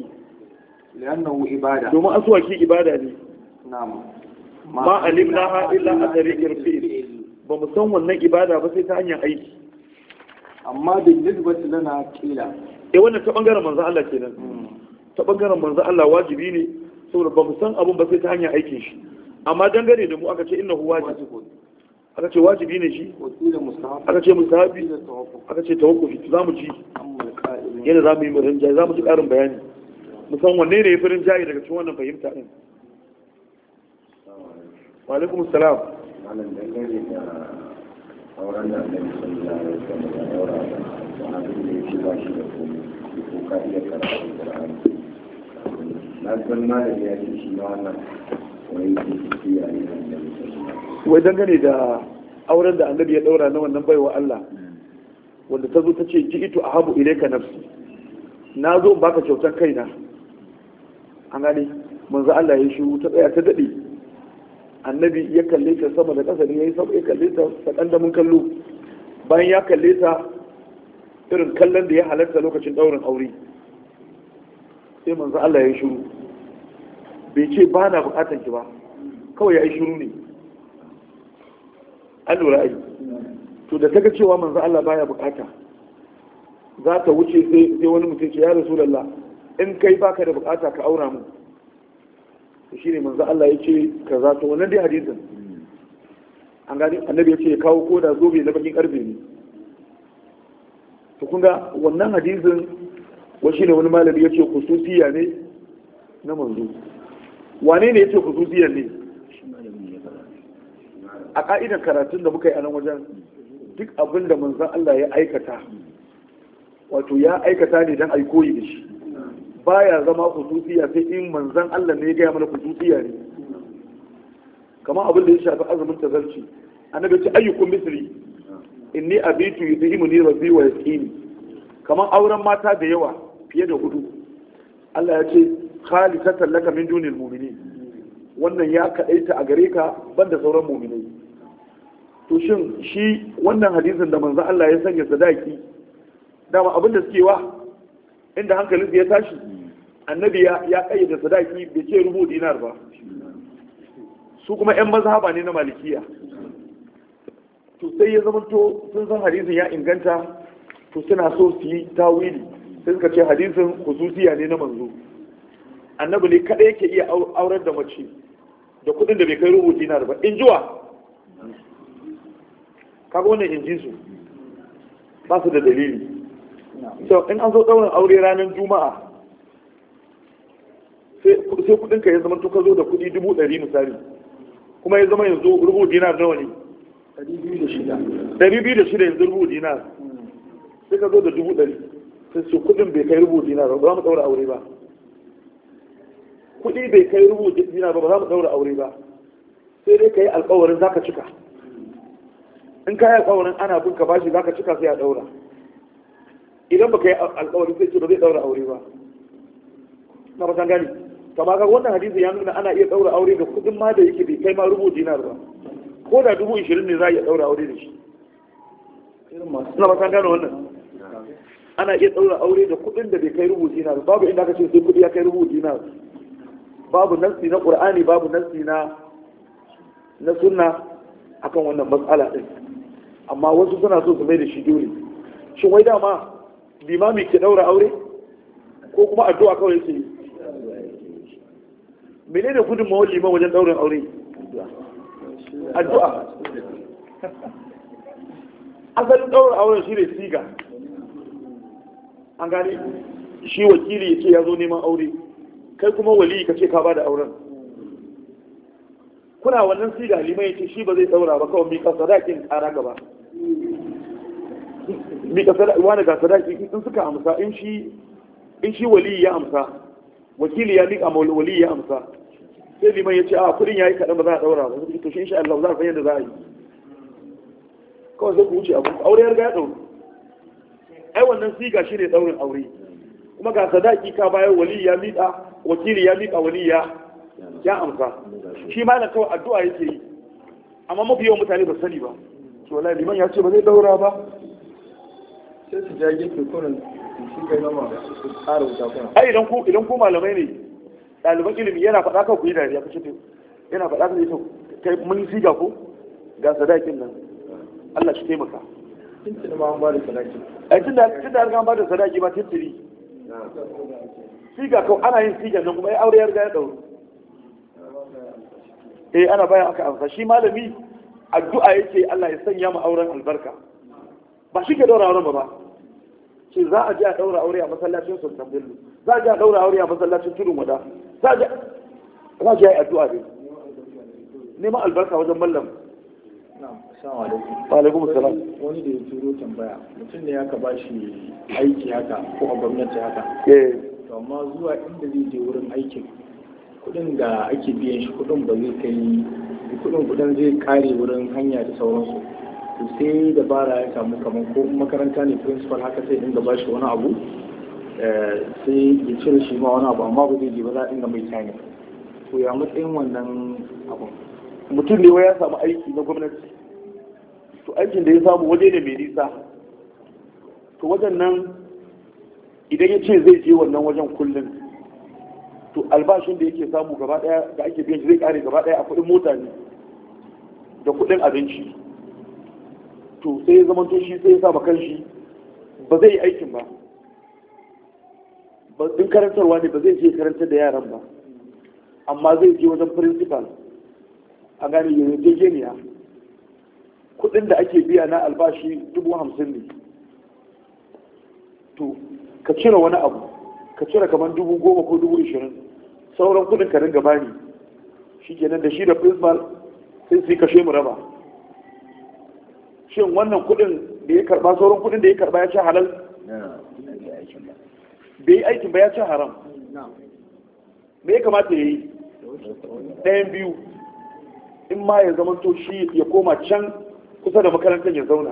لأنه إبادة domin azwaki ibada ne نعم ma alimnaha illa a tariqil fi'l ba mu san wannan ibada ba sai ta hanyar aiki أما بالنسبة لنا قيل eh wannan ta bangaren manzo Allah kenan ta bangaren manzo Allah wajibi ne saboda ba mu san abun ba sai ta hanyar aikin shi amma dangane da mu aka ce innahu wajib aka ce wajibi ne shi وقيل مستحب aka ce mustahabi قيل توقف aka ce tawakkufi za mu ji أما القائل yadda za mu yi murin jayi za mu ji ƙarin bayani musan wanne ne ya firin jayi daga cikin wannan fahimta din wa alaikum salam malam dangane da auren da annabi sallallahu alaihi wasallam ya daura da sahabin da yake ba shi da komai ko ka iya karatu Qur'ani na san malam ya ce shi ma wannan wani ke tafiya ne da annabi sallallahu alaihi wai dangane da auren da annabi ya daura na wannan baiwa Allah wanda ta zo ta ce ji ito ahabu ilayka nafsi na zo in baka kyautar kaina an gane manzo Allah ya shiru ta tsaya ta dade annabi ya kalle ta sama da ƙasa ne yayi sama ya kalle ta sakan da mun kallo bayan ya kalle ta irin kallon da ya halarta lokacin daurin aure sai manzo Allah ya shiru bai ce ba na bukatan ki ba kawai ya yi shiru ne an lura ai to da ta ga cewa manzo Allah baya bukata za ta wuce sai wani mutum ce ya rasulullah in kai baka da bukata ka aura mu shi ne manzo Allah ya ce kaza to wannan dai hadisin an gani annabi ya ce ya kawo koda zobe na bakin karfe ne to kun ga wannan hadisin wa shi ne wani malami ya ce khususiya ne na manzo wane ne ya ce khususiya ne a ka'idar karatun da muka yi a nan wajen duk abin da manzon Allah ya aikata wato ya aikata ne don aikoyi da shi baya zama khususiya sai in manzon Allah ne ya gaya mana khususiya ne kamar abin da ya shafi azumin tazarci annabi ya ce ayyukum misri inni abitu yudhimuni rabbi wa yasqini kamar auren mata da yawa fiye da hudu Allah ya ce khalisatan laka min dunil mu'minin wannan ya kadaita a gare ka banda sauran mu'minai to shin shi wannan hadisin da manzon Allah ya sanya sadaki dama abin da suke wa inda hankalin ya tashi annabi ya ya kayyade sadaki bai ce rubu dinar ba su kuma yan mazhaba ne na malikiya to sai ya zama to sun san hadisin ya inganta to suna so su yi tawili sai suka ce hadisin khususiya ne na manzo annabi ne kada yake iya aurar da mace da kudin da bai kai rubu dinar ba in jiwa kaga wannan in ji su ba su da dalili so in an zo daurin aure ranar juma'a sai kudin ka ya zama to ka zo da kudi dubu ɗari misali kuma ya zama yanzu rubu dinar nawa ne ɗari biyu da shida yanzu rubu dinar sai ka zo da dubu ɗari sai su kudin bai kai rubu dinar ba za mu daura aure ba kudi bai kai rubu dinar ba ba za mu daura aure ba sai dai ka yi alkawarin za ka cika in ka yi alkawarin ana bin ka bashi za ka cika sai a daura idan baka yi alkawarin sai ce ba zai daura aure ba na ba san gani kama ga wannan hadisi ya nuna ana iya daura aure da kudin ma da yake bai kai ma rubu dinar ba ko da dubu ishirin ne za a iya daura aure da shi na ba san gano wannan ana iya daura aure da kudin da bai kai rubu dinar babu inda aka ce sai kudi ya kai rubu dinar babu nassi na qur'ani babu nassi na na sunna akan wannan matsala din amma wasu suna so su mai da shi dole shin wai dama limami ke daura aure ko kuma addu'a kawai yake yi mene ne gudun mawar liman wajen daurin aure addu'a asalin daurin auren shi ne siga an gane shi wakili ya ce ya zo neman aure kai kuma wali ka ce ka ba da auren kuna wannan siga liman ya ce shi ba zai daura ba kawai mika sadakin kara gaba mika sadaki wani ga sadaki in suka amsa in shi in shi wali ya amsa wakili ya mika ma wali ya amsa sai liman ya ce a kudin yayi kadan ba za a daura ba to shi insha Allah za a san yadda za a yi kawai sai ku wuce abu aure ya riga ya dauro ai wannan siga shi ne daurin aure kuma ga sadaki ka bayar wali ya mika wakili ya mika wali ya ya amsa shi ma na kawai addu'a yake yi amma mafi yawan mutane ba sani ba to wallahi liman ya ce ba zai daura ba sai su ja gefe kurin shi kai nama su tsara wuta kuna ai idan ku idan ku malamai ne ɗaliban ilimi yana faɗa ka ku yi dariya kace to yana faɗa ka to kai mun siga ko ga sadakin nan Allah shi taimaka tuntuni ma an ba da sadaki ai tunda tunda an ba da sadaki ba tuntuni siga kawai ana yin siga nan kuma ai aure ya riga ya dauro eh ana bayan aka amsa shi malami addu'a yake Allah ya sanya mu auren albarka ba shi ke daura auren ba ba shi za a je a daura aure a masallacin Sultan Bello za a je a daura aure a masallacin Tudun Wada za a je za a je a addu'a ne neman albarka wajen mallam na'am assalamu alaikum wa alaikum assalam wani da ya turo tambaya mutum ne aka ba shi aiki haka ko a gwamnati haka eh to amma zuwa inda zai je wurin aikin kudin da ake biyan shi kudin ba zai kai kudin kudin zai kare wurin hanya da sauransu to sai dabara ya samu kamar ko makaranta ne principal haka sai dinga ba shi wani abu sai ya cire shi ma wani abu amma ba zai je ba za a dinga mai tani to ya matsayin wannan abun? Mutum ne wai ya samu aiki na gwamnati, to aikin da ya samu waje ne mai nisa, to wajen nan idan ya ce zai je wannan wajen kullum, to albashin da yake samu gaba daya da ake biyan shi zai kare gaba daya a kudin mota ne da kudin abinci. To sai ya zama to shi sai ya sa kanshi ba zai yi aikin ba, ba din karantarwa ne ba zai je karantar da yaran ba, amma zai je wajen principal a gane yarjejeniya kudin da ake biya na albashi dubu hamsin ne, to ka cire wani abu, ka cire kamar dubu goma ko dubu ishirin, sauran kudin ka ringa bani, shi kenan da shi da principal sai su yi kashe mu raba. Shin wannan kudin da ya karba, sauran kudin da ya karba ya ci halal? Bai yi aikin ba, ya ci haram. Me ya kamata ya yi? Ɗayan biyu, in ma ya zama to shi ya koma can kusa da makarantar ya zauna,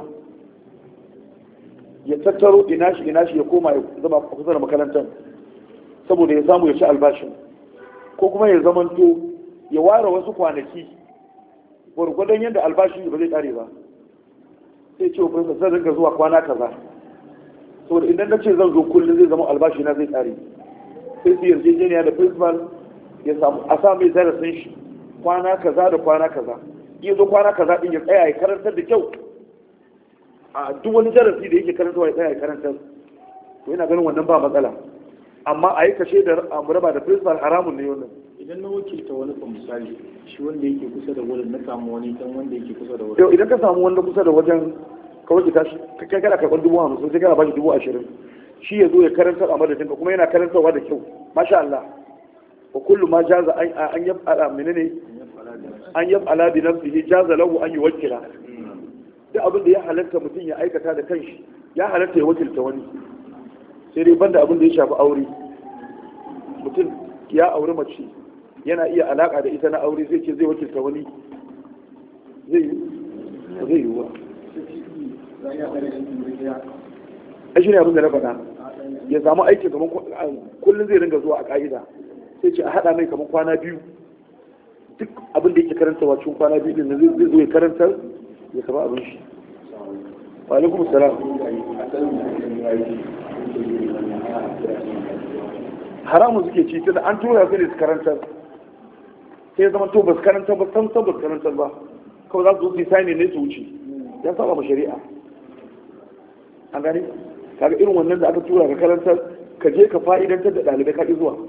ya tattaro ina shi ina shi ya koma ya zama kusa da makarantar saboda ya samu ya ci albashin, ko kuma ya zama to ya ware wasu kwanaki gwargwadon yadda albashin ba zai kare ba, sai ce wa zan ringa zuwa kwana kaza, saboda idan na ce zan zo kullum zai zama albashi na zai kare, sai su yarjejeniya da principal ya samu a sa mai darasin shi kwana kaza da kwana kaza, iya zo kwana kaza din ya tsaya ya karantar da kyau, a duk wani darasi da yake karantarwa ya tsaya ya karantar, to yana ganin wannan ba matsala. Amma a yi kashe da amuraba da principal haramun ne wannan. Idan na wakilta wani ba misali shi wanda yake kusa da wurin, na samu wani dan wanda yake kusa da wurin, yau idan ka samu wanda kusa da wajen ka wakilta shi, kai kana karɓar dubu hamsin sai kana bashi dubu ashirin, shi ya zo ya karantar a madadin ka kuma yana karantarwa da kyau, masha Allah. wa kullu ma jaza an yaf'ala menene an yaf'ala bi nafsihi jaza lahu an yuwakkila. duk abin da ya halatta mutum ya aikata da kanshi ya halatta ya wakilta wani, sai dai banda abin da ya shafi aure. Mutum ya auri mace yana iya alaka da ita na aure, zai ce zai wakilta wani, zai yi zai yi wa a shi ne abin da na faɗa, ya samu aiki kamar kullum zai ringa zuwa a ƙa'ida, sai ce a haɗa mai kamar kwana biyu, duk abin da yake karanta wacin kwana biyu din zai zo ya karantar ya kama abin shi. Wa alaikum salam. Haramun suke ci tunda an tura su ne su karantar, sai zama to ba su karantar ba, san san ba su karantar ba, kawai za su zo su yi sani ne su wuce, ya saba ma shari'a. An gani kaga irin wannan da aka tura ka karantar, ka je ka fa'idantar da ɗalibai ka ƙi zuwa.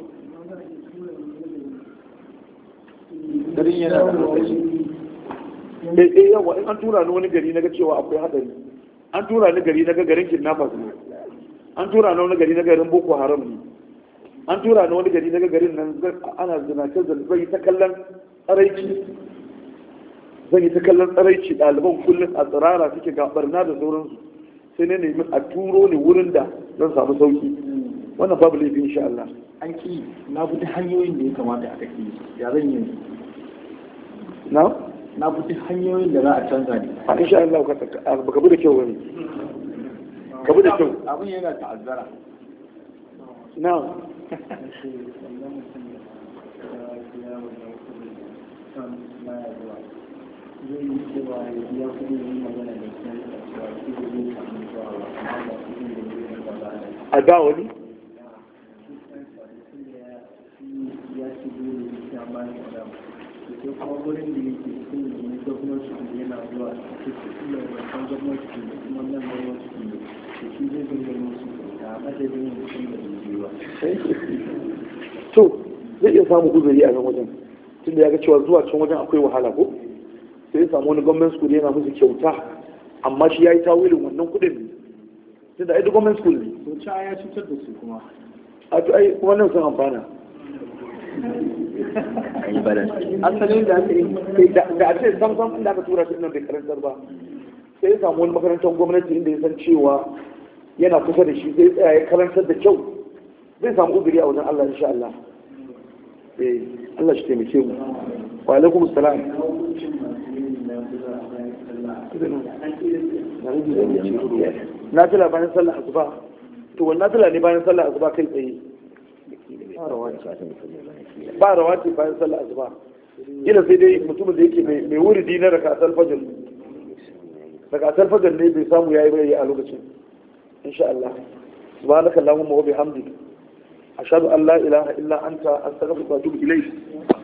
garin yana da lokaci. Eh eh yawa, in an tura ni wani gari naga cewa akwai hadari, an tura ni gari naga garin kidnappers ne, an tura ni wani gari naga garin Boko Haram ne, an tura ni wani gari naga garin nan ana zinace zan yi ta kallon tsaraici, zan yi ta kallon tsaraici, ɗaliban kullum a tsirara suke ga barna da sauransu, sai ne nemi a turo ni wurin da zan samu sauki. Wannan babu laifi insha Allah. An ki na bi hanyoyin da ya kamata a kake ya zan yi na na bi hanyoyin da za a canza ne. A insha Allah ka baka bi da kyau wani. Ka bi da kyau. Abin yana ta'azzara. Na a da wani to zai iya samu uzuri a nan wajen, tunda ya ga cewa zuwa can wajen akwai wahala ko sai ya samu wani gwamnan school yana musu kyauta, amma shi ya yi tawilin wannan kudin ne, tunda ai duk gwamnan school ne. To ca ya cutar da su kuma. A to ai wannan sun amfana. Asalin da aka yi da a ce sam sam inda aka tura shi nan bai karantar ba, sai ya samu wani makarantar gwamnati inda ya san cewa yana kusa da shi, sai tsaya ya karantar da kyau, zai samu uzuri a wajen Allah insha Allah. Eh Allah shi taimake mu. Wa alaikum salam. Na tila bayan sallah asuba, to wannan tila ne bayan sallah asuba kai tsaye. ba rawati bayan sallah asuba ila sai dai mutumin da yake mai wuridi na rakatul fajr rakatul fajr ne bai samu yayi bai a lokacin insha Allah subhanaka allahumma wa bihamdika ashhadu an la ilaha illa anta astaghfiruka wa atubu ilayk